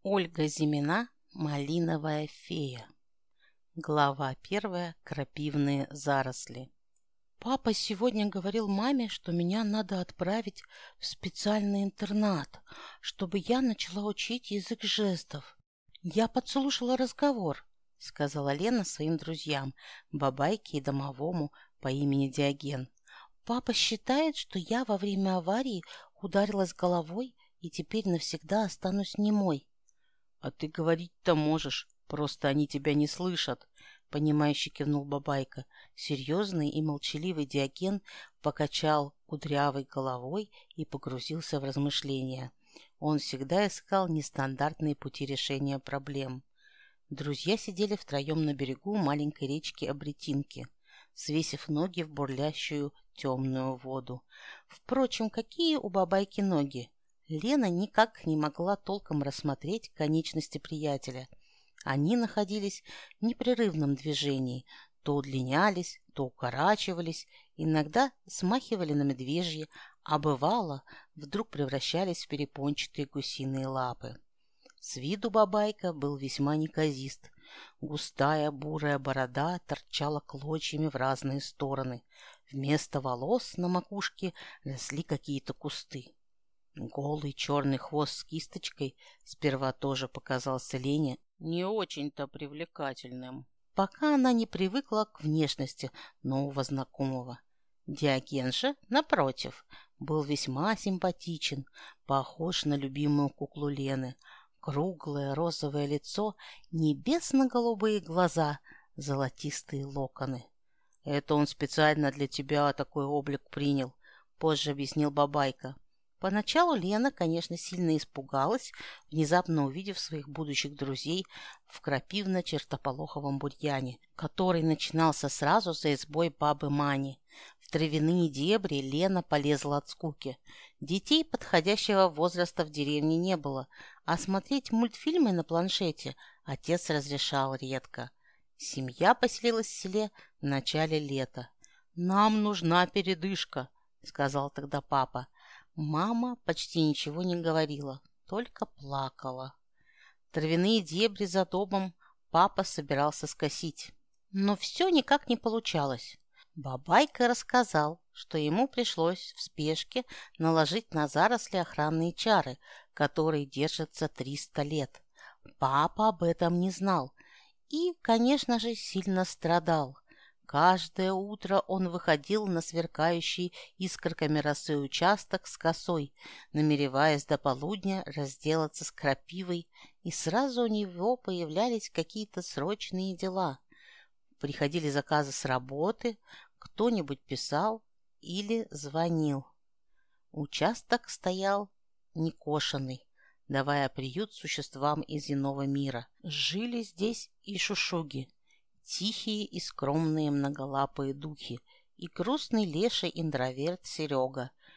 Ольга Зимина «Малиновая фея». Глава 1. Крапивные заросли. Папа сегодня говорил маме, что меня надо отправить в специальный интернат, чтобы я начала учить язык жестов. Я подслушала разговор, сказала Лена своим друзьям, бабайке и домовому по имени Диоген. Папа считает, что я во время аварии ударилась головой и теперь навсегда останусь немой. «А ты говорить-то можешь, просто они тебя не слышат», — понимающе кивнул бабайка. Серьезный и молчаливый Диоген покачал кудрявой головой и погрузился в размышления. Он всегда искал нестандартные пути решения проблем. Друзья сидели втроем на берегу маленькой речки Обретинки, свесив ноги в бурлящую темную воду. Впрочем, какие у бабайки ноги? Лена никак не могла толком рассмотреть конечности приятеля. Они находились в непрерывном движении, то удлинялись, то укорачивались, иногда смахивали на медвежьи, а бывало, вдруг превращались в перепончатые гусиные лапы. С виду бабайка был весьма неказист. Густая бурая борода торчала клочьями в разные стороны. Вместо волос на макушке росли какие-то кусты. Голый черный хвост с кисточкой сперва тоже показался Лене не очень-то привлекательным, пока она не привыкла к внешности нового знакомого. Диоген же, напротив, был весьма симпатичен, похож на любимую куклу Лены. Круглое розовое лицо, небесно-голубые глаза, золотистые локоны. «Это он специально для тебя такой облик принял», — позже объяснил бабайка. Поначалу Лена, конечно, сильно испугалась, внезапно увидев своих будущих друзей в крапивно-чертополоховом бурьяне, который начинался сразу за избой бабы Мани. В травяные дебри Лена полезла от скуки. Детей подходящего возраста в деревне не было, а смотреть мультфильмы на планшете отец разрешал редко. Семья поселилась в селе в начале лета. «Нам нужна передышка», — сказал тогда папа. Мама почти ничего не говорила, только плакала. Травяные дебри за домом папа собирался скосить, но все никак не получалось. Бабайка рассказал, что ему пришлось в спешке наложить на заросли охранные чары, которые держатся 300 лет. Папа об этом не знал и, конечно же, сильно страдал. Каждое утро он выходил на сверкающий искорками росы участок с косой, намереваясь до полудня разделаться с крапивой, и сразу у него появлялись какие-то срочные дела. Приходили заказы с работы, кто-нибудь писал или звонил. Участок стоял некошенный, давая приют существам из иного мира. Жили здесь и шушуги, тихие и скромные многолапые духи, и грустный леший интроверт Серега,